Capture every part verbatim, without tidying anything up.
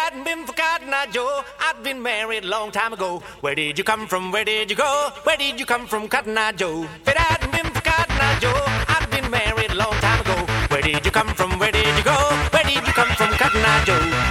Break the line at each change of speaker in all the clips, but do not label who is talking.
hadn't been for Cotton Eye Joe, I'd been married a long time ago. Where did you come from? Where did you go? Where did you come from, Cotton Eye Joe? If it hadn't been for Cotton Eye Joe, I'd been married a long time ago. Where did you come from? Where did you go? Where did you come from, Cotton Eye Joe?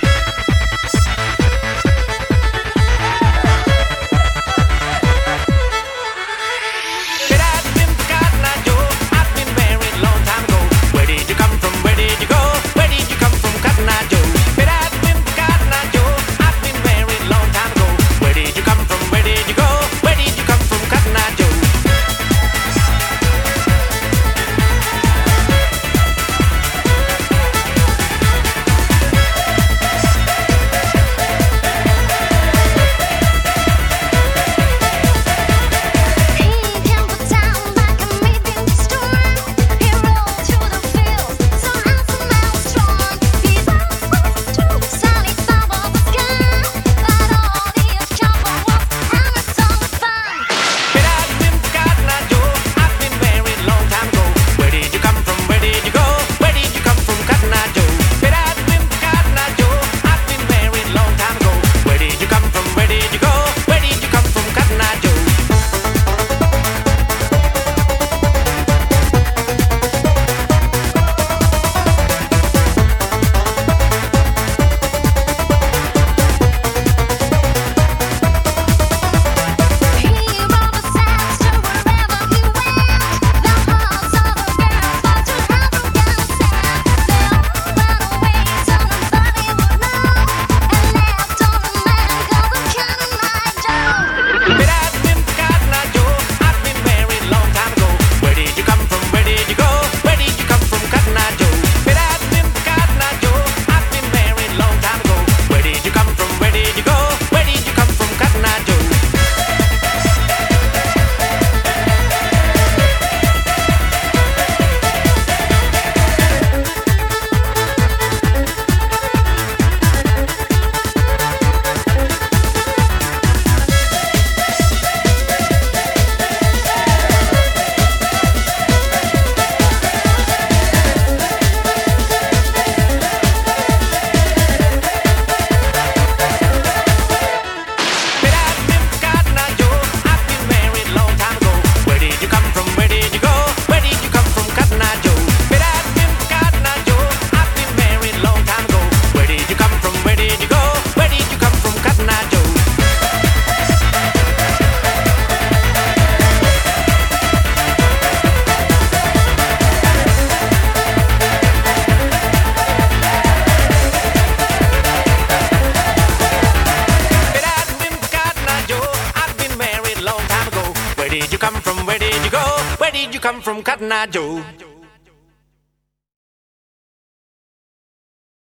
Where did you come from? Where did you go? Where did you come from, Cotton Eye Joe?